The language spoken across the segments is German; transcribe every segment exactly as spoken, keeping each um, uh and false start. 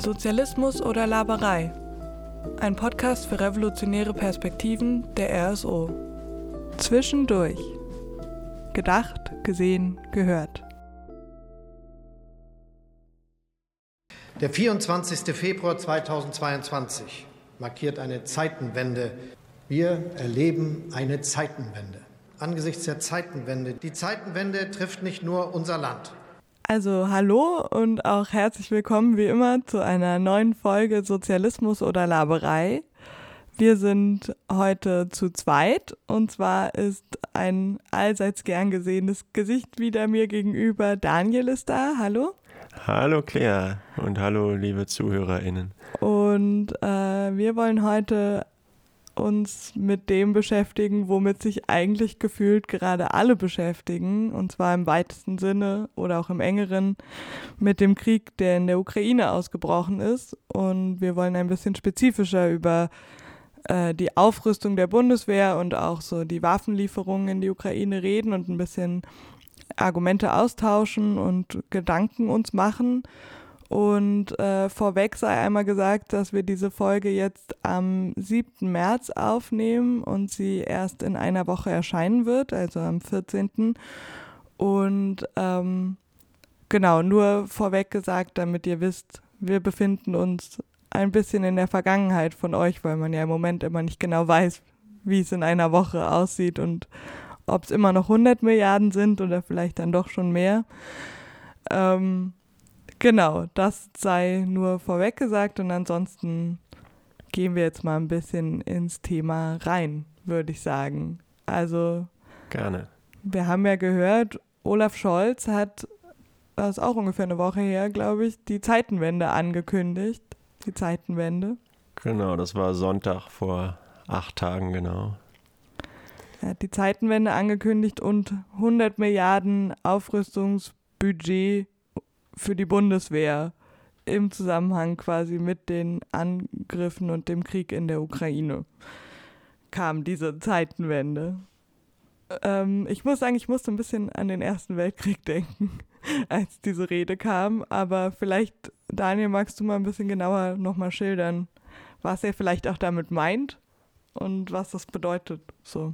Sozialismus oder Laberei? Ein Podcast für revolutionäre Perspektiven der R S O. Zwischendurch. Gedacht, gesehen, gehört. Der vierundzwanzigster Februar zweitausendzweiundzwanzig markiert eine Zeitenwende. Wir erleben eine Zeitenwende. Angesichts der Zeitenwende. Die Zeitenwende trifft nicht nur unser Land. Also hallo und auch herzlich willkommen wie immer zu einer neuen Folge Sozialismus oder Laberei. Wir sind heute zu zweit und zwar ist ein allseits gern gesehenes Gesicht wieder mir gegenüber. Daniel ist da, hallo. Hallo Claire und hallo liebe ZuhörerInnen. Und äh, wir wollen heute uns mit dem beschäftigen, womit sich eigentlich gefühlt gerade alle beschäftigen, und zwar im weitesten Sinne oder auch im engeren mit dem Krieg, der in der Ukraine ausgebrochen ist. Und wir wollen ein bisschen spezifischer über äh, die Aufrüstung der Bundeswehr und auch so die Waffenlieferungen in die Ukraine reden und ein bisschen Argumente austauschen und Gedanken uns machen. Und äh, vorweg sei einmal gesagt, dass wir diese Folge jetzt am siebten März aufnehmen und sie erst in einer Woche erscheinen wird, also am vierzehnten Und ähm, genau, nur vorweg gesagt, damit ihr wisst, wir befinden uns ein bisschen in der Vergangenheit von euch, weil man ja im Moment immer nicht genau weiß, wie es in einer Woche aussieht und ob es immer noch hundert Milliarden sind oder vielleicht dann doch schon mehr. Ähm, Genau, das sei nur vorweg gesagt und ansonsten gehen wir jetzt mal ein bisschen ins Thema rein, würde ich sagen. Also, gerne. Wir haben ja gehört, Olaf Scholz hat, das ist auch ungefähr eine Woche her, glaube ich, die Zeitenwende angekündigt. Die Zeitenwende. Genau, das war Sonntag vor acht Tagen, genau. Er hat die Zeitenwende angekündigt und hundert Milliarden Aufrüstungsbudget für die Bundeswehr im Zusammenhang quasi mit den Angriffen und dem Krieg in der Ukraine kam diese Zeitenwende. Ähm, ich muss sagen, ich musste ein bisschen an den Ersten Weltkrieg denken, als diese Rede kam, aber vielleicht, Daniel, magst du mal ein bisschen genauer nochmal schildern, was er vielleicht auch damit meint und was das bedeutet, so.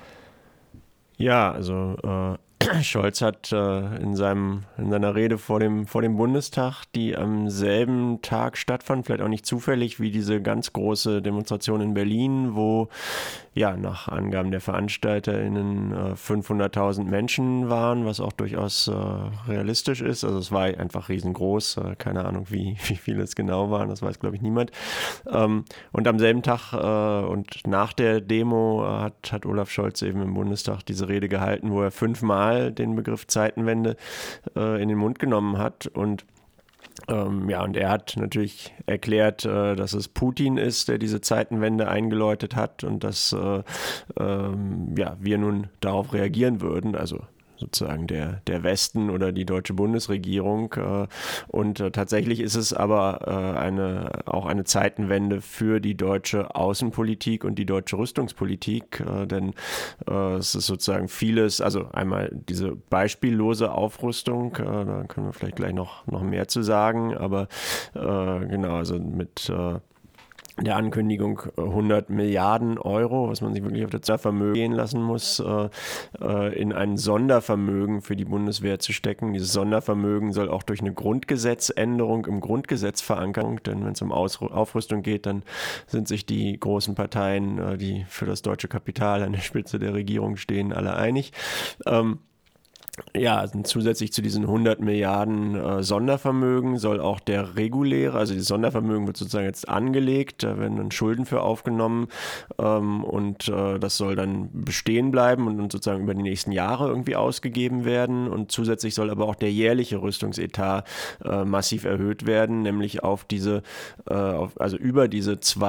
Ja, also äh Scholz hat äh, in, seinem, in seiner Rede vor dem, vor dem Bundestag, die am selben Tag stattfand, vielleicht auch nicht zufällig wie diese ganz große Demonstration in Berlin, wo ja nach Angaben der VeranstalterInnen äh, fünfhunderttausend Menschen waren, was auch durchaus äh, realistisch ist. Also es war einfach riesengroß, äh, keine Ahnung, wie, wie viele es genau waren, das weiß glaube ich niemand. Ähm, und am selben Tag äh, und nach der Demo äh, hat, hat Olaf Scholz eben im Bundestag diese Rede gehalten, wo er fünfmal den Begriff Zeitenwende äh, in den Mund genommen hat und ähm, ja, und er hat natürlich erklärt, äh, dass es Putin ist, der diese Zeitenwende eingeläutet hat und dass äh, ähm, ja, wir nun darauf reagieren würden, also sozusagen der, der Westen oder die deutsche Bundesregierung. Äh, und äh, tatsächlich ist es aber äh, eine, auch eine Zeitenwende für die deutsche Außenpolitik und die deutsche Rüstungspolitik, äh, denn äh, es ist sozusagen vieles, also einmal diese beispiellose Aufrüstung, äh, da können wir vielleicht gleich noch, noch mehr zu sagen, aber äh, genau, also mit äh, der Ankündigung hundert Milliarden Euro, was man sich wirklich auf das Sondervermögen gehen lassen muss, äh, äh, in ein Sondervermögen für die Bundeswehr zu stecken. Dieses Sondervermögen soll auch durch eine Grundgesetzänderung im Grundgesetz verankern, denn wenn es um Ausru- Aufrüstung geht, dann sind sich die großen Parteien, äh, die für das deutsche Kapital an der Spitze der Regierung stehen, alle einig. Ähm, Ja, also zusätzlich zu diesen hundert Milliarden äh, Sondervermögen soll auch der reguläre, also das Sondervermögen wird sozusagen jetzt angelegt, da werden dann Schulden für aufgenommen ähm, und äh, das soll dann bestehen bleiben und, und sozusagen über die nächsten Jahre irgendwie ausgegeben werden und zusätzlich soll aber auch der jährliche Rüstungsetat äh, massiv erhöht werden, nämlich auf diese, äh, auf, also über diese zwei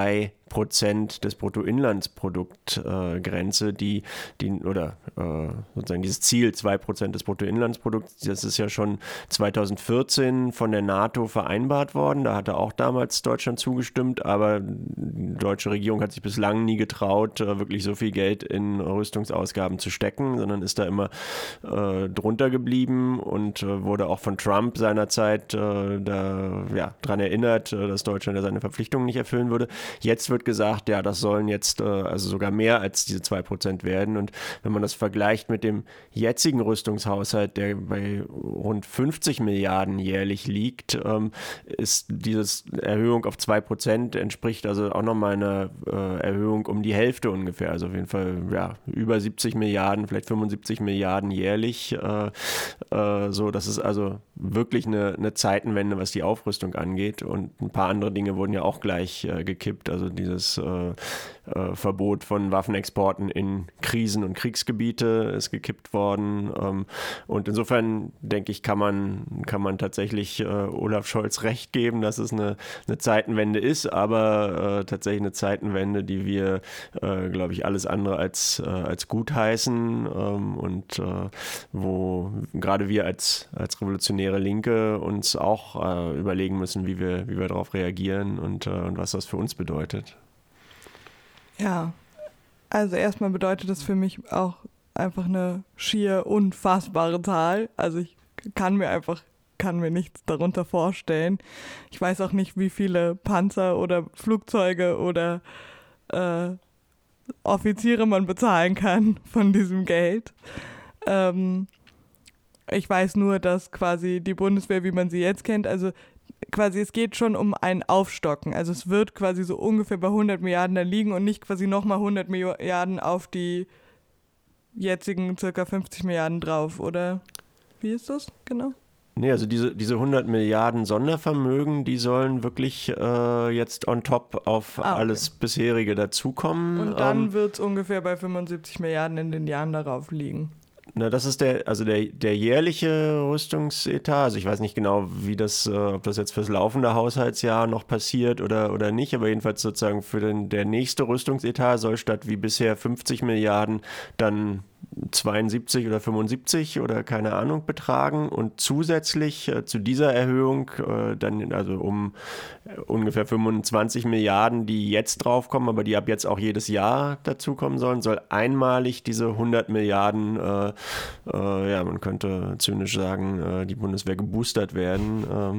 Prozent des Bruttoinlandsprodukts-Grenze, äh, die, die, oder äh, sozusagen dieses Ziel, zwei Prozent des Bruttoinlandsprodukts, das ist ja schon zweitausendvierzehn von der NATO vereinbart worden. Da hatte auch damals Deutschland zugestimmt, aber die deutsche Regierung hat sich bislang nie getraut, äh, wirklich so viel Geld in Rüstungsausgaben zu stecken, sondern ist da immer äh, drunter geblieben und äh, wurde auch von Trump seinerzeit äh, da, ja, daran erinnert, äh, dass Deutschland ja seine Verpflichtungen nicht erfüllen würde. Jetzt wird gesagt, ja, das sollen jetzt äh, also sogar mehr als diese zwei Prozent werden. Und wenn man das vergleicht mit dem jetzigen Rüstungshaushalt, der bei rund fünfzig Milliarden jährlich liegt, ähm, ist diese Erhöhung auf zwei Prozent entspricht also auch nochmal einer äh, Erhöhung um die Hälfte ungefähr. Also auf jeden Fall ja, über siebzig Milliarden, vielleicht fünfundsiebzig Milliarden jährlich. Äh, äh, so, das ist also wirklich eine, eine Zeitenwende, was die Aufrüstung angeht. Und ein paar andere Dinge wurden ja auch gleich äh, gekippt. Also dieses äh, äh, Verbot von Waffenexporten in Krisen- und Kriegsgebiete ist gekippt worden. Ähm, und insofern, denke ich, kann man, kann man tatsächlich äh, Olaf Scholz recht geben, dass es eine, eine Zeitenwende ist, aber äh, tatsächlich eine Zeitenwende, die wir, äh, glaube ich, alles andere als, äh, als gut heißen ähm, und äh, wo gerade wir als, als revolutionäre Linke uns auch äh, überlegen müssen, wie wir, wie wir darauf reagieren und, äh, und was das für uns bedeutet. Ja, also erstmal bedeutet das für mich auch einfach eine schier unfassbare Zahl. Also ich kann mir einfach, kann mir nichts darunter vorstellen. Ich weiß auch nicht, wie viele Panzer oder Flugzeuge oder äh, Offiziere man bezahlen kann von diesem Geld. Ähm, ich weiß nur, dass quasi die Bundeswehr, wie man sie jetzt kennt, also quasi es geht schon um ein Aufstocken. Also es wird quasi so ungefähr bei hundert Milliarden da liegen und nicht quasi nochmal hundert Milliarden auf die jetzigen circa fünfzig Milliarden drauf, oder wie ist das genau? Nee, also diese, diese hundert Milliarden Sondervermögen, die sollen wirklich äh, jetzt on top auf ah, okay. alles bisherige dazukommen. Und dann ähm, wird es ungefähr bei fünfundsiebzig Milliarden in den Jahren darauf liegen. Na, das ist der, also der, der jährliche Rüstungsetat. Also ich weiß nicht genau, wie das, äh, ob das jetzt fürs laufende Haushaltsjahr noch passiert oder, oder nicht, aber jedenfalls sozusagen für den, der nächste Rüstungsetat soll statt wie bisher fünfzig Milliarden dann zweiundsiebzig oder fünfundsiebzig oder keine Ahnung betragen und zusätzlich äh, zu dieser Erhöhung äh, dann also um äh, ungefähr fünfundzwanzig Milliarden, die jetzt draufkommen, aber die ab jetzt auch jedes Jahr dazukommen sollen, soll einmalig diese hundert Milliarden, äh, äh, ja man könnte zynisch sagen, äh, die Bundeswehr geboostert werden ähm,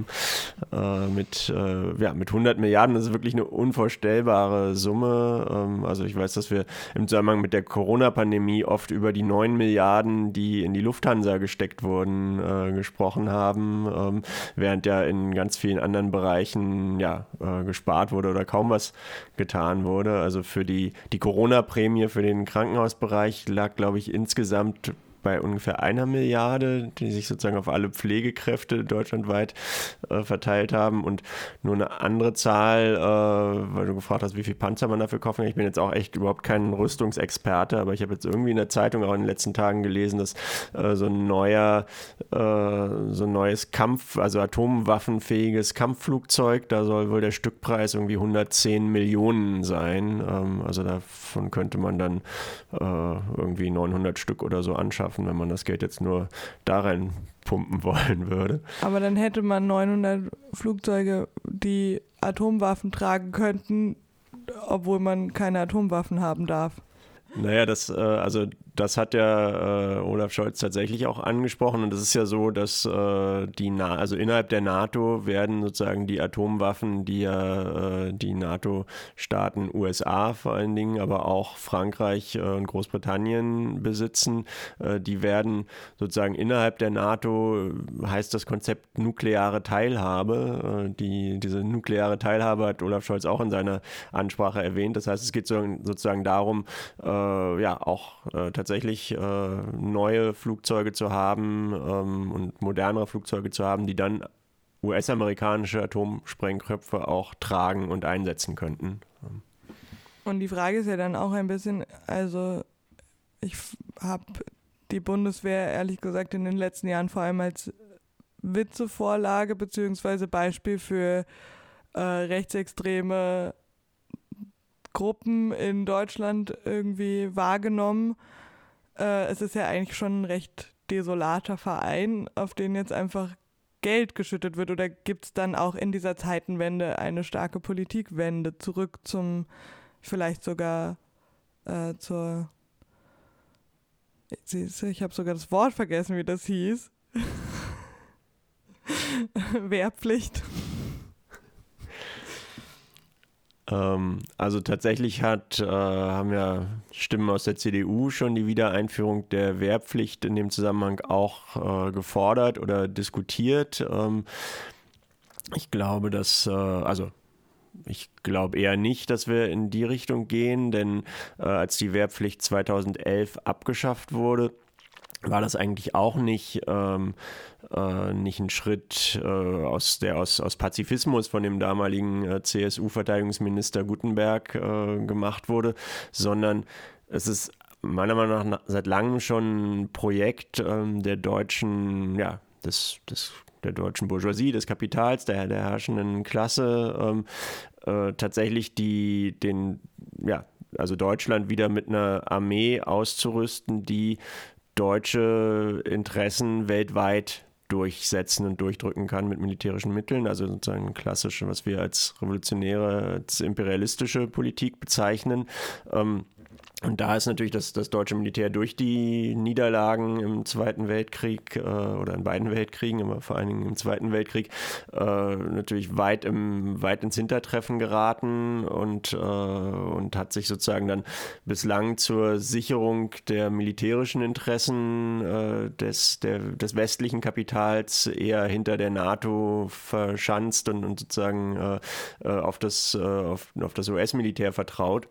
äh, mit, äh, ja, mit hundert Milliarden. Das ist wirklich eine unvorstellbare Summe. Ähm, also ich weiß, dass wir im Zusammenhang mit der Corona-Pandemie oft über die neun Milliarden, die in die Lufthansa gesteckt wurden, äh, gesprochen haben, ähm, während ja in ganz vielen anderen Bereichen ja, äh, gespart wurde oder kaum was getan wurde. Also für die, die Corona-Prämie für den Krankenhausbereich lag, glaube ich, insgesamt bei ungefähr einer Milliarde, die sich sozusagen auf alle Pflegekräfte deutschlandweit äh, verteilt haben. Und nur eine andere Zahl, äh, weil du gefragt hast, wie viel Panzer man dafür kaufen kann. Ich bin jetzt auch echt überhaupt kein Rüstungsexperte, aber ich habe jetzt irgendwie in der Zeitung auch in den letzten Tagen gelesen, dass äh, so ein neuer, äh, so ein neues Kampf, also atomwaffenfähiges Kampfflugzeug, da soll wohl der Stückpreis irgendwie hundertzehn Millionen sein. Ähm, also davon könnte man dann äh, irgendwie neunhundert Stück oder so anschaffen, wenn man das Geld jetzt nur da rein pumpen wollen würde. Aber dann hätte man neunhundert Flugzeuge, die Atomwaffen tragen könnten, obwohl man keine Atomwaffen haben darf. Naja, das, äh, also das hat ja äh, Olaf Scholz tatsächlich auch angesprochen und es ist ja so, dass äh, die Na- also innerhalb der NATO werden sozusagen die Atomwaffen, die ja äh, die NATO-Staaten U S A vor allen Dingen, aber auch Frankreich äh, und Großbritannien besitzen, äh, die werden sozusagen innerhalb der NATO, heißt das Konzept nukleare Teilhabe, äh, die, diese nukleare Teilhabe hat Olaf Scholz auch in seiner Ansprache erwähnt. Das heißt, es geht so, sozusagen darum, äh, ja auch äh, tatsächlich tatsächlich äh, neue Flugzeuge zu haben ähm, und modernere Flugzeuge zu haben, die dann U S-amerikanische Atomsprengköpfe auch tragen und einsetzen könnten. Und die Frage ist ja dann auch ein bisschen, also ich habe die Bundeswehr ehrlich gesagt in den letzten Jahren vor allem als Witzevorlage bzw. Beispiel für äh, rechtsextreme Gruppen in Deutschland irgendwie wahrgenommen. Äh, es ist ja eigentlich schon ein recht desolater Verein, auf den jetzt einfach Geld geschüttet wird. Oder gibt es dann auch in dieser Zeitenwende eine starke Politikwende zurück zum, vielleicht sogar äh, zur, ich habe sogar das Wort vergessen, wie das hieß. Wehrpflicht. Ähm, also tatsächlich hat, äh, haben ja Stimmen aus der C D U schon die Wiedereinführung der Wehrpflicht in dem Zusammenhang auch äh, gefordert oder diskutiert. Ähm, ich glaube, dass, äh, also ich glaube eher nicht, dass wir in die Richtung gehen, denn äh, als die Wehrpflicht zweitausendelf abgeschafft wurde, war das eigentlich auch nicht, ähm, äh, nicht ein Schritt äh, aus, der aus, aus Pazifismus von dem damaligen äh, C S U-Verteidigungsminister Guttenberg äh, gemacht wurde, sondern es ist meiner Meinung nach seit langem schon ein Projekt ähm, der deutschen, ja, des, des, der deutschen Bourgeoisie, des Kapitals, der, der herrschenden Klasse, ähm, äh, tatsächlich die, den, ja, also Deutschland wieder mit einer Armee auszurüsten, die deutsche Interessen weltweit durchsetzen und durchdrücken kann mit militärischen Mitteln, also sozusagen klassisch, was wir als revolutionäre, als imperialistische Politik bezeichnen. Ähm, Und da ist natürlich das, das deutsche Militär durch die Niederlagen im Zweiten Weltkrieg äh, oder in beiden Weltkriegen, aber vor allen Dingen im Zweiten Weltkrieg, äh, natürlich weit, im, weit ins Hintertreffen geraten und, äh, und hat sich sozusagen dann bislang zur Sicherung der militärischen Interessen äh, des, der, des westlichen Kapitals eher hinter der NATO verschanzt und, und sozusagen äh, auf das, äh, auf, auf das U S-Militär vertraut.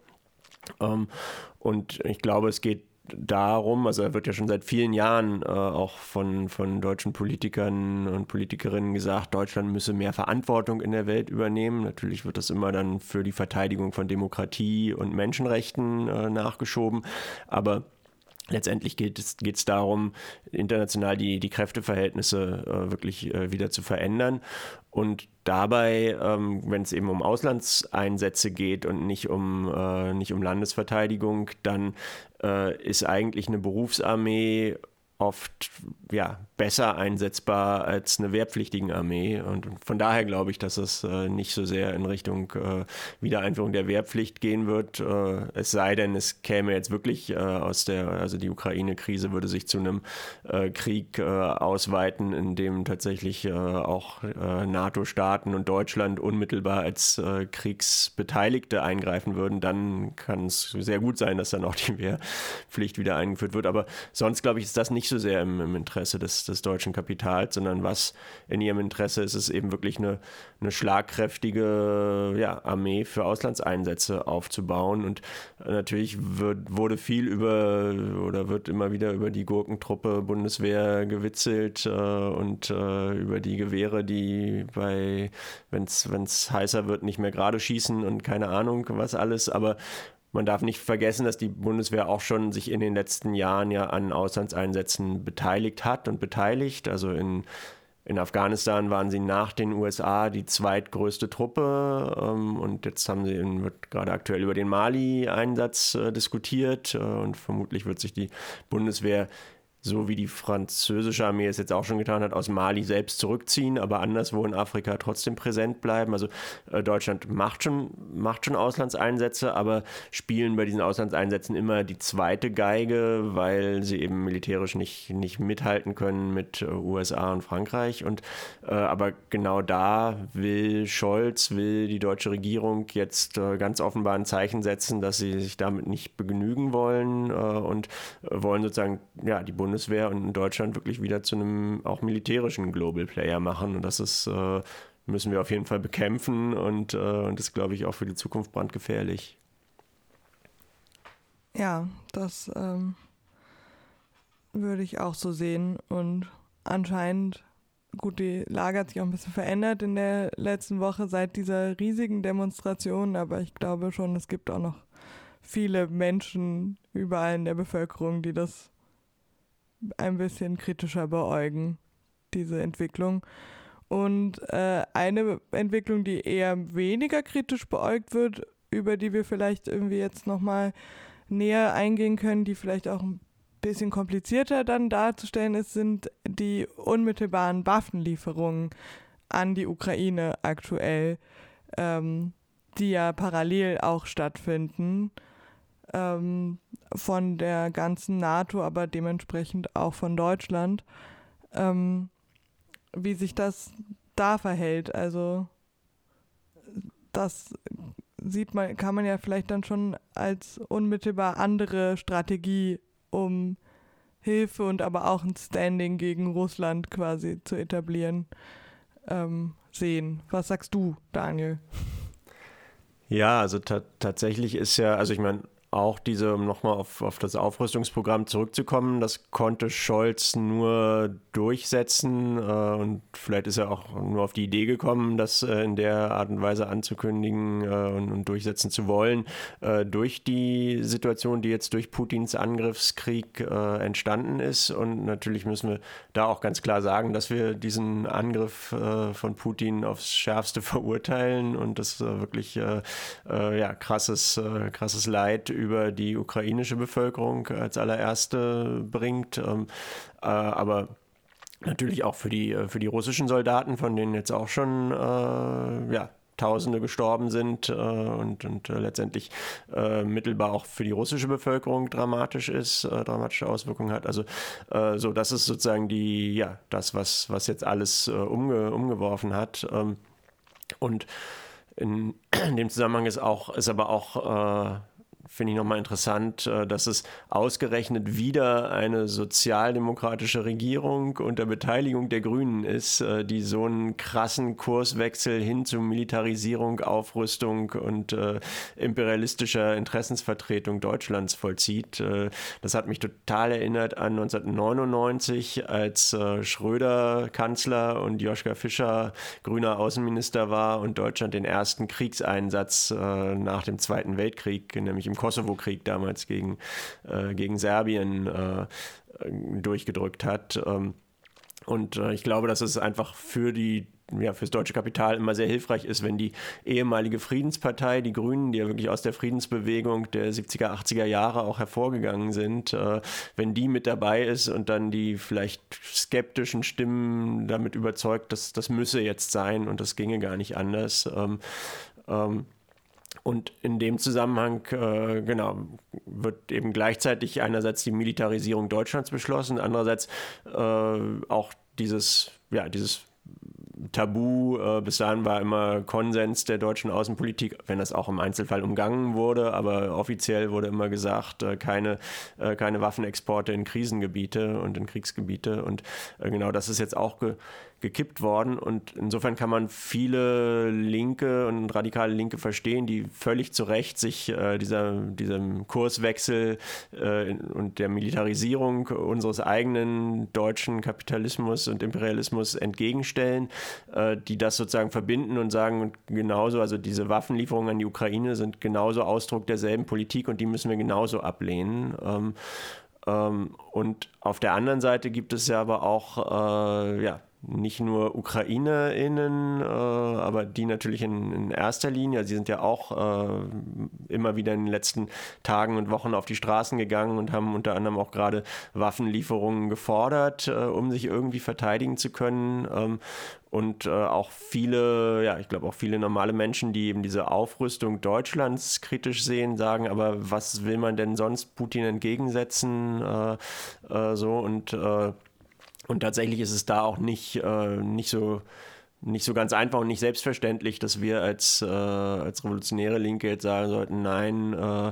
Um, und ich glaube, es geht darum, also da wird ja schon seit vielen Jahren äh, auch von, von deutschen Politikern und Politikerinnen gesagt, Deutschland müsse mehr Verantwortung in der Welt übernehmen. Natürlich wird das immer dann für die Verteidigung von Demokratie und Menschenrechten äh, nachgeschoben, aber letztendlich geht es, geht es darum, international die, die Kräfteverhältnisse äh, wirklich äh, wieder zu verändern. Und dabei, ähm, wenn es eben um Auslandseinsätze geht und nicht um, äh, nicht um Landesverteidigung, dann äh, ist eigentlich eine Berufsarmee oft ja, besser einsetzbar als eine wehrpflichtige Armee. Und von daher glaube ich, dass es äh, nicht so sehr in Richtung äh, Wiedereinführung der Wehrpflicht gehen wird. Äh, es sei denn, es käme jetzt wirklich äh, aus der, also die Ukraine-Krise würde sich zu einem äh, Krieg äh, ausweiten, in dem tatsächlich äh, auch äh, NATO-Staaten und Deutschland unmittelbar als äh, Kriegsbeteiligte eingreifen würden. Dann kann es sehr gut sein, dass dann auch die Wehrpflicht wieder eingeführt wird. Aber sonst, glaube ich, ist das nicht so sehr im, im Interesse des, des deutschen Kapitals, sondern was in ihrem Interesse ist, ist eben wirklich eine, eine schlagkräftige ja, Armee für Auslandseinsätze aufzubauen. Und natürlich wird, wurde viel über oder wird immer wieder über die Gurkentruppe Bundeswehr gewitzelt äh, und äh, über die Gewehre, die bei, wenn es heißer wird, nicht mehr gerade schießen und keine Ahnung was alles, aber man darf nicht vergessen, dass die Bundeswehr auch schon sich in den letzten Jahren ja an Auslandseinsätzen beteiligt hat und beteiligt. Also in, in Afghanistan waren sie nach den U S A die zweitgrößte Truppe ähm, und jetzt haben sie in, wird gerade aktuell über den Mali-Einsatz äh, diskutiert äh, und vermutlich wird sich die Bundeswehr, so wie die französische Armee es jetzt auch schon getan hat, aus Mali selbst zurückziehen, aber anderswo in Afrika trotzdem präsent bleiben. Also äh, Deutschland macht schon, macht schon Auslandseinsätze, aber spielen bei diesen Auslandseinsätzen immer die zweite Geige, weil sie eben militärisch nicht, nicht mithalten können mit äh, U S A und Frankreich. Und, äh, aber genau da will Scholz, will die deutsche Regierung jetzt äh, ganz offenbar ein Zeichen setzen, dass sie sich damit nicht begnügen wollen äh, und äh, wollen sozusagen ja, die Bundeswehr Bundeswehr und in Deutschland wirklich wieder zu einem auch militärischen Global Player machen. Und das ist, äh, müssen wir auf jeden Fall bekämpfen und, äh, und ist, glaube ich, auch für die Zukunft brandgefährlich. Ja, das ähm, würde ich auch so sehen. Und anscheinend, gut, die Lage hat sich auch ein bisschen verändert in der letzten Woche seit dieser riesigen Demonstration, aber ich glaube schon, es gibt auch noch viele Menschen überall in der Bevölkerung, die das ein bisschen kritischer beäugen, diese Entwicklung. Und äh, eine Entwicklung, die eher weniger kritisch beäugt wird, über die wir vielleicht irgendwie jetzt nochmal näher eingehen können, die vielleicht auch ein bisschen komplizierter dann darzustellen ist, sind die unmittelbaren Waffenlieferungen an die Ukraine aktuell, ähm, die ja parallel auch stattfinden, ähm, von der ganzen NATO, aber dementsprechend auch von Deutschland, ähm, wie sich das da verhält. Also das sieht man, kann man ja vielleicht dann schon als unmittelbar andere Strategie, um Hilfe und aber auch ein Standing gegen Russland quasi zu etablieren, ähm, sehen. Was sagst du, Daniel? Ja, also ta- tatsächlich ist ja, also ich meine, auch diese, um nochmal auf, auf das Aufrüstungsprogramm zurückzukommen, das konnte Scholz nur durchsetzen äh, und vielleicht ist er auch nur auf die Idee gekommen, das äh, in der Art und Weise anzukündigen äh, und, und durchsetzen zu wollen, äh, durch die Situation, die jetzt durch Putins Angriffskrieg äh, entstanden ist. Und natürlich müssen wir da auch ganz klar sagen, dass wir diesen Angriff äh, von Putin aufs Schärfste verurteilen und das äh, wirklich äh, äh, ja, krasses, äh, krasses Leid über die ukrainische Bevölkerung als allererste bringt, ähm, äh, aber natürlich auch für die, für die russischen Soldaten, von denen jetzt auch schon äh, ja, Tausende gestorben sind äh, und, und äh, letztendlich äh, mittelbar auch für die russische Bevölkerung dramatisch ist, äh, dramatische Auswirkungen hat. Also äh, so, das ist sozusagen die, ja, das, was, was jetzt alles äh, umge, umgeworfen hat. Ähm, und in, in dem Zusammenhang ist auch, ist aber auch äh, finde ich nochmal interessant, dass es ausgerechnet wieder eine sozialdemokratische Regierung unter Beteiligung der Grünen ist, die so einen krassen Kurswechsel hin zu Militarisierung, Aufrüstung und äh, imperialistischer Interessensvertretung Deutschlands vollzieht. Das hat mich total erinnert an neunzehnhundertneunundneunzig, als äh, Schröder Kanzler und Joschka Fischer grüner Außenminister war und Deutschland den ersten Kriegseinsatz äh, nach dem Zweiten Weltkrieg, nämlich im Kosovo-Krieg damals gegen, äh, gegen Serbien äh, durchgedrückt hat. Ähm, und äh, ich glaube, dass es einfach für die ja, fürs deutsche Kapital immer sehr hilfreich ist, wenn die ehemalige Friedenspartei, die Grünen, die ja wirklich aus der Friedensbewegung der siebziger, achtziger Jahre auch hervorgegangen sind, äh, wenn die mit dabei ist und dann die vielleicht skeptischen Stimmen damit überzeugt, dass das müsse jetzt sein und das ginge gar nicht anders. Ähm, ähm, Und in dem Zusammenhang, äh, genau, wird eben gleichzeitig einerseits die Militarisierung Deutschlands beschlossen, andererseits äh, auch dieses, ja, dieses Tabu, äh, bis dahin war immer Konsens der deutschen Außenpolitik, wenn das auch im Einzelfall umgangen wurde, aber offiziell wurde immer gesagt, äh, keine, äh, keine Waffenexporte in Krisengebiete und in Kriegsgebiete und äh, genau das ist jetzt auch ge- gekippt worden und insofern kann man viele Linke und radikale Linke verstehen, die völlig zu Recht sich äh, dieser, diesem Kurswechsel äh, und der Militarisierung unseres eigenen deutschen Kapitalismus und Imperialismus entgegenstellen, äh, die das sozusagen verbinden und sagen, genauso, also diese Waffenlieferungen an die Ukraine sind genauso Ausdruck derselben Politik und die müssen wir genauso ablehnen. Ähm, ähm, und auf der anderen Seite gibt es ja aber auch, äh, ja, nicht nur UkrainerInnen, äh, aber die natürlich in, in erster Linie, also sie sind ja auch äh, immer wieder in den letzten Tagen und Wochen auf die Straßen gegangen und haben unter anderem auch gerade Waffenlieferungen gefordert, äh, um sich irgendwie verteidigen zu können. Ähm, und äh, auch viele, ja, ich glaube auch viele normale Menschen, die eben diese Aufrüstung Deutschlands kritisch sehen, sagen, aber was will man denn sonst Putin entgegensetzen? Äh, äh, so und äh, Und tatsächlich ist es da auch nicht, äh, nicht, so, nicht so ganz einfach und nicht selbstverständlich, dass wir als, äh, als revolutionäre Linke jetzt sagen sollten, nein, äh,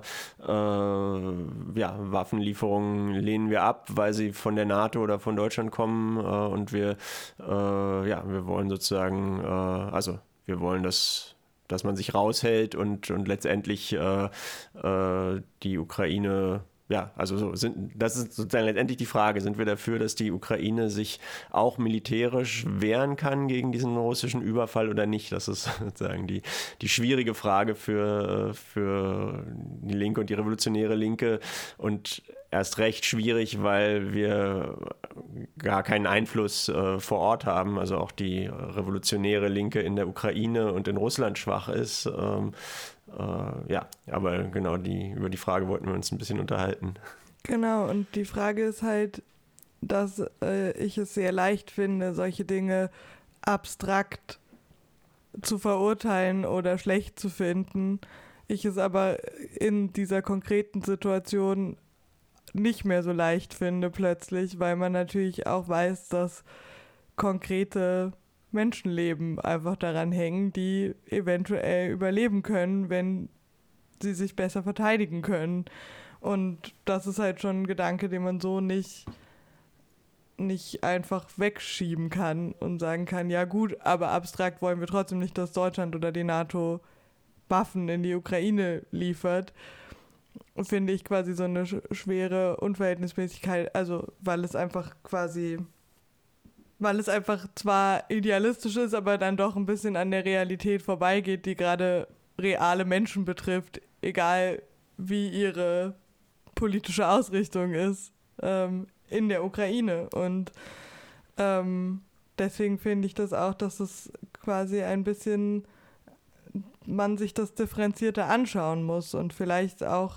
äh, ja, Waffenlieferungen lehnen wir ab, weil sie von der NATO oder von Deutschland kommen äh, und wir, äh, ja, wir wollen sozusagen, äh, also wir wollen das, dass man sich raushält und, und letztendlich äh, äh, die Ukraine. Ja, also so sind, das ist sozusagen letztendlich die Frage, sind wir dafür, dass die Ukraine sich auch militärisch wehren kann gegen diesen russischen Überfall oder nicht? Das ist sozusagen die, die schwierige Frage für, für die Linke und die revolutionäre Linke und erst recht schwierig, weil wir gar keinen Einfluss äh, vor Ort haben, also auch die revolutionäre Linke in der Ukraine und in Russland schwach ist. Ähm, Äh, ja, aber genau die, über die Frage wollten wir uns ein bisschen unterhalten. Genau, und die Frage ist halt, dass äh, ich es sehr leicht finde, solche Dinge abstrakt zu verurteilen oder schlecht zu finden. Ich es aber in dieser konkreten Situation nicht mehr so leicht finde plötzlich, weil man natürlich auch weiß, dass konkrete Menschenleben einfach daran hängen, die eventuell überleben können, wenn sie sich besser verteidigen können. Und das ist halt schon ein Gedanke, den man so nicht, nicht einfach wegschieben kann und sagen kann, ja gut, aber abstrakt wollen wir trotzdem nicht, dass Deutschland oder die NATO Waffen in die Ukraine liefert. Finde ich quasi so eine schwere Unverhältnismäßigkeit, also weil es einfach quasi, weil es einfach zwar idealistisch ist, aber dann doch ein bisschen an der Realität vorbeigeht, die gerade reale Menschen betrifft, egal wie ihre politische Ausrichtung ist ähm, in der Ukraine. Und ähm, deswegen finde ich das auch, dass es quasi ein bisschen man sich das differenzierter anschauen muss und vielleicht auch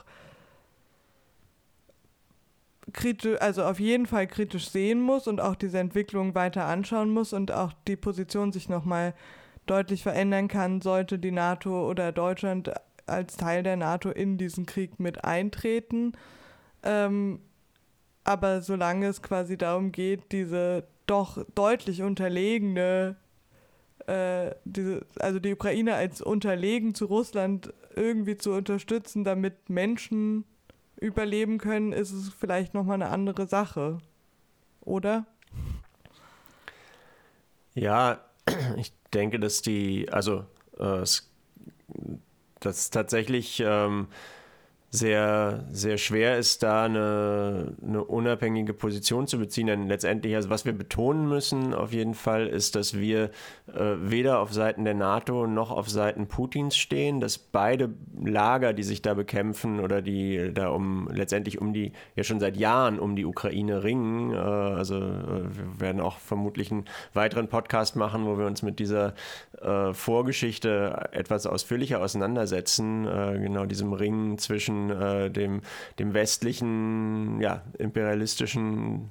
kritisch, also auf jeden Fall kritisch sehen muss und auch diese Entwicklung weiter anschauen muss und auch die Position sich nochmal deutlich verändern kann, sollte die NATO oder Deutschland als Teil der NATO in diesen Krieg mit eintreten. Ähm, aber solange es quasi darum geht, diese doch deutlich unterlegene äh, diese, also die Ukraine als unterlegen zu Russland irgendwie zu unterstützen, damit Menschen überleben können, ist es vielleicht nochmal eine andere Sache. Oder? Ja, ich denke, dass die, also äh, dass tatsächlich ähm, sehr, sehr schwer ist, da eine, eine unabhängige Position zu beziehen. Denn letztendlich, also was wir betonen müssen auf jeden Fall, ist, dass wir äh, weder auf Seiten der NATO noch auf Seiten Putins stehen, dass beide Lager, die sich da bekämpfen oder die da um letztendlich um die, ja schon seit Jahren um die Ukraine ringen, äh, also äh, wir werden auch vermutlich einen weiteren Podcast machen, wo wir uns mit dieser äh, Vorgeschichte etwas ausführlicher auseinandersetzen, äh, genau diesem Ringen zwischen Dem, dem westlichen, ja, imperialistischen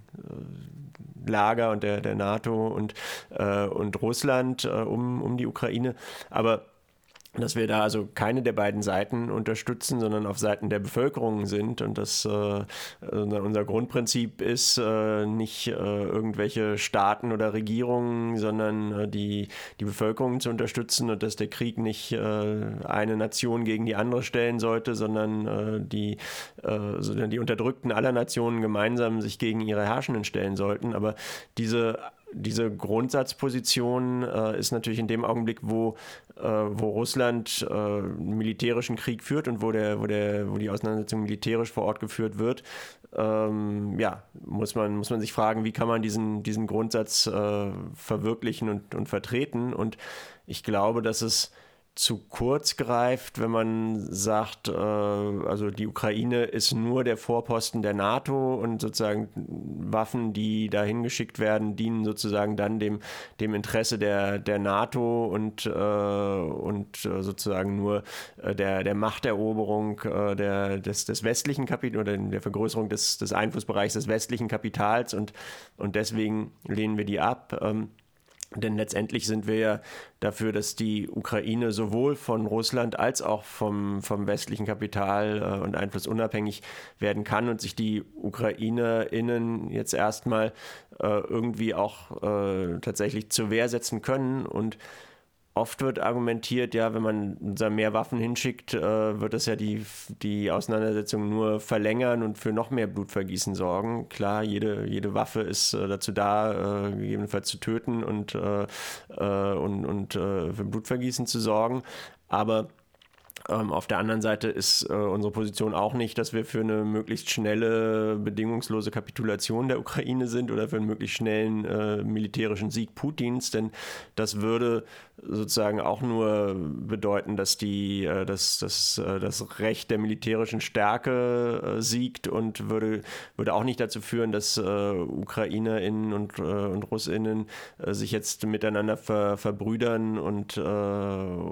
äh, Lager und der, der NATO und, äh, und Russland äh, um, um die Ukraine. Aber dass wir da also keine der beiden Seiten unterstützen, sondern auf Seiten der Bevölkerung sind und dass äh, unser Grundprinzip ist, äh, nicht äh, irgendwelche Staaten oder Regierungen, sondern äh, die, die Bevölkerung zu unterstützen und dass der Krieg nicht äh, eine Nation gegen die andere stellen sollte, sondern äh, die, äh, sondern die Unterdrückten aller Nationen gemeinsam sich gegen ihre Herrschenden stellen sollten. Aber diese Diese Grundsatzposition äh, ist natürlich in dem Augenblick, wo, äh, wo Russland äh, einen militärischen Krieg führt und wo, der, wo, der, wo die Auseinandersetzung militärisch vor Ort geführt wird, ähm, ja, muss man, muss man sich fragen, wie kann man diesen, diesen Grundsatz äh, verwirklichen und, und vertreten. Und ich glaube, dass es zu kurz greift, wenn man sagt, äh, also die Ukraine ist nur der Vorposten der NATO und sozusagen Waffen, die dahin geschickt werden, dienen sozusagen dann dem, dem Interesse der, der NATO und, äh, und sozusagen nur der, der Machteroberung äh, der, des, des westlichen Kapitals oder der Vergrößerung des, des Einflussbereichs des westlichen Kapitals und, und deswegen lehnen wir die ab. Ähm, Denn letztendlich sind wir ja dafür, dass die Ukraine sowohl von Russland als auch vom, vom westlichen Kapital äh, und Einfluss unabhängig werden kann und sich die UkrainerInnen jetzt erstmal äh, irgendwie auch äh, tatsächlich zur Wehr setzen können. Und oft wird argumentiert, ja, wenn man da mehr Waffen hinschickt, äh, wird das ja die, die Auseinandersetzung nur verlängern und für noch mehr Blutvergießen sorgen. Klar, jede, jede Waffe ist äh, dazu da, äh, gegebenenfalls zu töten und, äh, äh, und, und äh, für Blutvergießen zu sorgen. Aber Ähm, auf der anderen Seite ist äh, unsere Position auch nicht, dass wir für eine möglichst schnelle, bedingungslose Kapitulation der Ukraine sind oder für einen möglichst schnellen äh, militärischen Sieg Putins, denn das würde sozusagen auch nur bedeuten, dass die, äh, dass, dass, äh, das Recht der militärischen Stärke äh, siegt und würde, würde auch nicht dazu führen, dass äh, UkrainerInnen und, äh, und RussInnen äh, sich jetzt miteinander ver, verbrüdern und, äh, und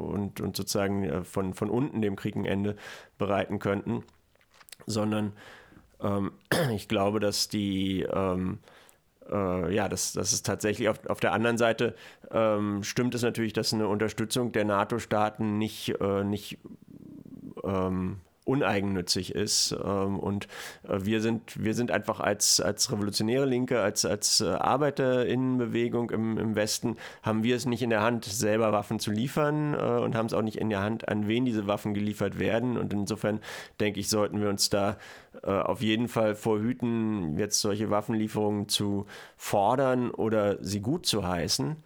und sozusagen von, von unten dem Krieg ein Ende bereiten könnten, sondern ähm, ich glaube, dass die ähm, äh, ja, dass das ist tatsächlich auf, auf der anderen Seite ähm, stimmt es natürlich, dass eine Unterstützung der NATO-Staaten nicht, äh, nicht ähm, uneigennützig ist ähm, und äh, wir sind wir sind einfach als als revolutionäre Linke, als als äh, Arbeiterinnenbewegung im, im Westen haben wir es nicht in der Hand, selber Waffen zu liefern äh, und haben es auch nicht in der Hand, an wen diese Waffen geliefert werden, und insofern denke ich, sollten wir uns da äh, auf jeden Fall vorhüten, jetzt solche Waffenlieferungen zu fordern oder sie gut zu heißen,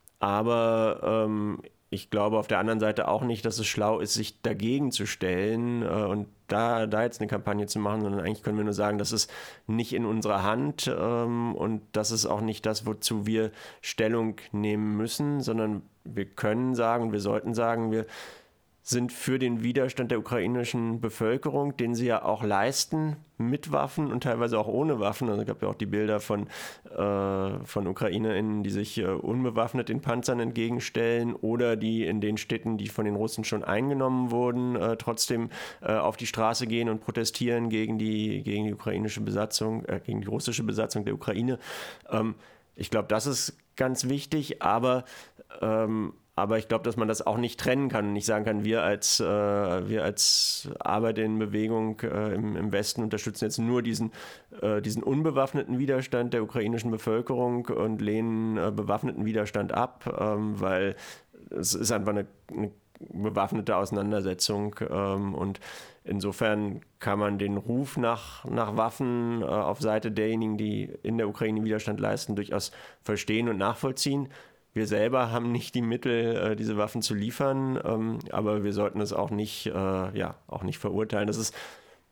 aber ähm, ich glaube auf der anderen Seite auch nicht, dass es schlau ist, sich dagegen zu stellen äh, und da, da jetzt eine Kampagne zu machen, sondern eigentlich können wir nur sagen, das ist nicht in unserer Hand ähm, und das ist auch nicht das, wozu wir Stellung nehmen müssen, sondern wir können sagen, wir sollten sagen, wir sind für den Widerstand der ukrainischen Bevölkerung, den sie ja auch leisten, mit Waffen und teilweise auch ohne Waffen. Also es gab ja auch die Bilder von, äh, von UkrainerInnen, die sich äh, unbewaffnet den Panzern entgegenstellen oder die in den Städten, die von den Russen schon eingenommen wurden, äh, trotzdem äh, auf die Straße gehen und protestieren gegen die, gegen die ukrainische Besatzung, äh, gegen die russische Besatzung der Ukraine. Ähm, ich glaube, das ist ganz wichtig, aber ähm, Aber ich glaube, dass man das auch nicht trennen kann und nicht sagen kann, wir als, äh, wir als Arbeiterinnenbewegung äh, im, im Westen unterstützen jetzt nur diesen, äh, diesen unbewaffneten Widerstand der ukrainischen Bevölkerung und lehnen äh, bewaffneten Widerstand ab, ähm, weil es ist einfach eine, eine bewaffnete Auseinandersetzung ähm, und insofern kann man den Ruf nach, nach Waffen äh, auf Seite derjenigen, die in der Ukraine Widerstand leisten, durchaus verstehen und nachvollziehen. Wir selber haben nicht die Mittel, diese Waffen zu liefern, aber wir sollten es auch nicht, ja, auch nicht verurteilen. Das ist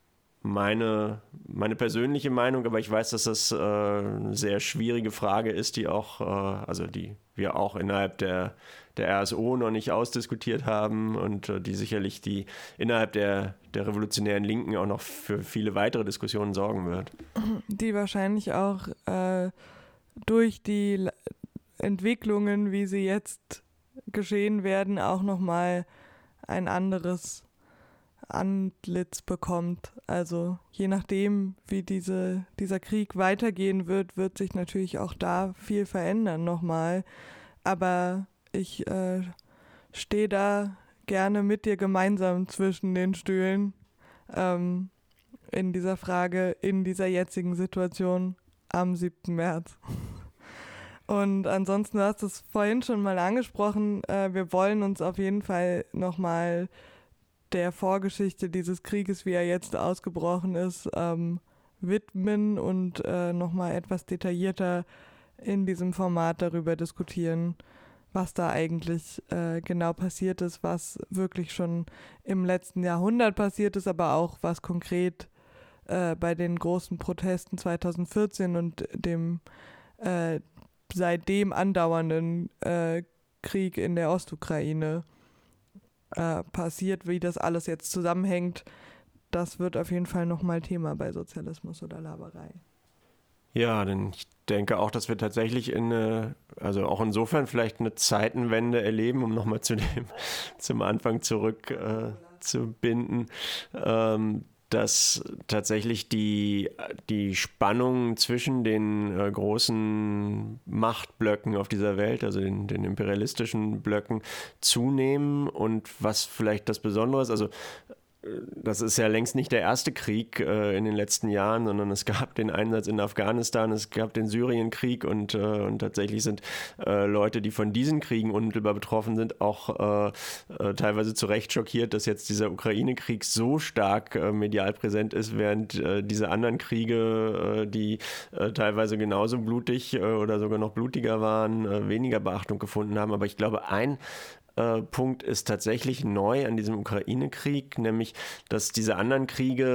meine, meine persönliche Meinung, aber ich weiß, dass das eine sehr schwierige Frage ist, die auch, also die wir auch innerhalb der, der R S O noch nicht ausdiskutiert haben und die sicherlich die innerhalb der, der revolutionären Linken auch noch für viele weitere Diskussionen sorgen wird. Die wahrscheinlich auch äh, durch die Entwicklungen, wie sie jetzt geschehen werden, auch nochmal ein anderes Antlitz bekommt. Also je nachdem, wie diese, dieser Krieg weitergehen wird, wird sich natürlich auch da viel verändern nochmal. Aber ich äh, stehe da gerne mit dir gemeinsam zwischen den Stühlen ähm, in dieser Frage, in dieser jetzigen Situation am siebten März. Und ansonsten, du hast es vorhin schon mal angesprochen, äh, wir wollen uns auf jeden Fall nochmal der Vorgeschichte dieses Krieges, wie er jetzt ausgebrochen ist, ähm, widmen und äh, nochmal etwas detaillierter in diesem Format darüber diskutieren, was da eigentlich äh, genau passiert ist, was wirklich schon im letzten Jahrhundert passiert ist, aber auch was konkret äh, bei den großen Protesten zweitausendvierzehn und dem äh, seitdem andauernden äh, Krieg in der Ostukraine äh, passiert, wie das alles jetzt zusammenhängt. Das wird auf jeden Fall nochmal Thema bei Sozialismus oder Laberei. Ja, denn ich denke auch, dass wir tatsächlich in eine, also auch insofern vielleicht eine Zeitenwende erleben, um nochmal zu dem, zum Anfang zurück äh, zu binden, ähm, dass tatsächlich die, die Spannungen zwischen den äh, großen Machtblöcken auf dieser Welt, also den, den imperialistischen Blöcken, zunehmen und was vielleicht das Besondere ist, also das ist ja längst nicht der erste Krieg äh, in den letzten Jahren, sondern es gab den Einsatz in Afghanistan, es gab den Syrienkrieg und, äh, und tatsächlich sind äh, Leute, die von diesen Kriegen unmittelbar betroffen sind, auch äh, äh, teilweise zu Recht schockiert, dass jetzt dieser Ukraine-Krieg so stark äh, medial präsent ist, während äh, diese anderen Kriege, äh, die äh, teilweise genauso blutig äh, oder sogar noch blutiger waren, äh, weniger Beachtung gefunden haben. Aber ich glaube, ein Äh, Punkt ist tatsächlich neu an diesem Ukraine-Krieg, nämlich, dass diese anderen Kriege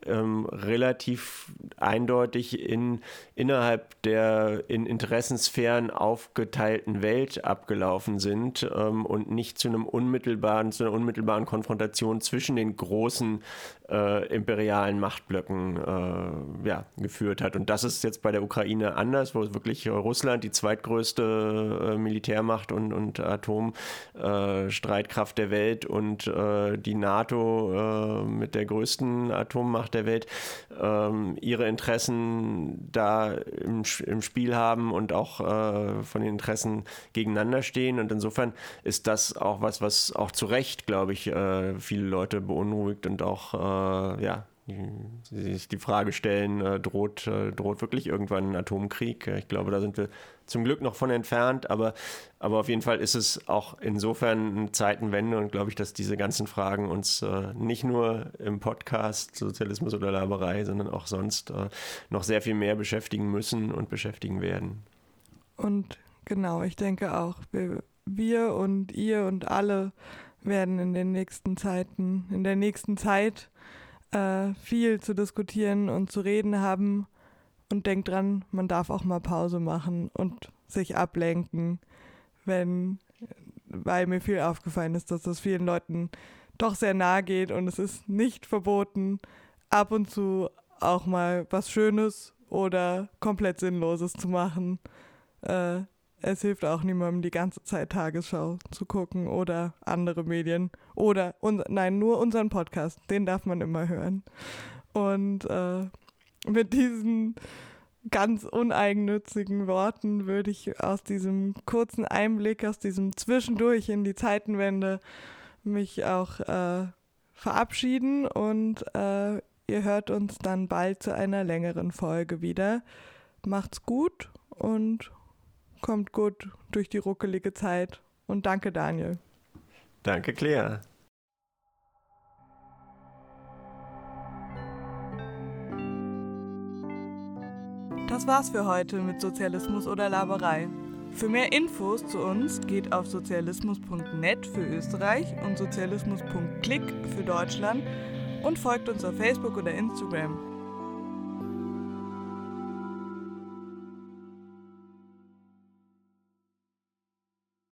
ähm, relativ eindeutig in innerhalb der in Interessensphären aufgeteilten Welt abgelaufen sind ähm, und nicht zu einem unmittelbaren, zu einer unmittelbaren Konfrontation zwischen den großen äh, imperialen Machtblöcken äh, ja, geführt hat. Und das ist jetzt bei der Ukraine anders, wo es wirklich Russland, die zweitgrößte äh, Militärmacht und, und Atomstreitkraft äh, der Welt und äh, die NATO äh, mit der größten Atommacht der Welt, äh, ihre Interessen da im, im Spiel haben und auch äh, von den Interessen gegeneinander stehen. Und insofern ist das auch was, was auch zu Recht, glaube ich, äh, viele Leute beunruhigt und auch äh, ja, die sich die Frage stellen, äh, droht, äh, droht wirklich irgendwann ein Atomkrieg? Ich glaube, da sind wir zum Glück noch von entfernt, aber, aber auf jeden Fall ist es auch insofern eine Zeitenwende und glaube ich, dass diese ganzen Fragen uns äh, nicht nur im Podcast Sozialismus oder Laberei, sondern auch sonst äh, noch sehr viel mehr beschäftigen müssen und beschäftigen werden. Und genau, ich denke auch, wir, wir und ihr und alle werden in den nächsten Zeiten, in der nächsten Zeit äh, viel zu diskutieren und zu reden haben. Und denkt dran, man darf auch mal Pause machen und sich ablenken, wenn, weil mir viel aufgefallen ist, dass das vielen Leuten doch sehr nahe geht und es ist nicht verboten, ab und zu auch mal was Schönes oder komplett Sinnloses zu machen. Äh, es hilft auch niemandem, die ganze Zeit Tagesschau zu gucken oder andere Medien oder, un- nein, nur unseren Podcast, den darf man immer hören. Und äh, mit diesen ganz uneigennützigen Worten würde ich aus diesem kurzen Einblick, aus diesem Zwischendurch in die Zeitenwende mich auch äh, verabschieden und äh, ihr hört uns dann bald zu einer längeren Folge wieder. Macht's gut und kommt gut durch die ruckelige Zeit und danke Daniel. Danke Claire. Das war's für heute mit Sozialismus oder Laberei. Für mehr Infos zu uns geht auf sozialismus punkt net für Österreich und sozialismus punkt klick für Deutschland und folgt uns auf Facebook oder Instagram.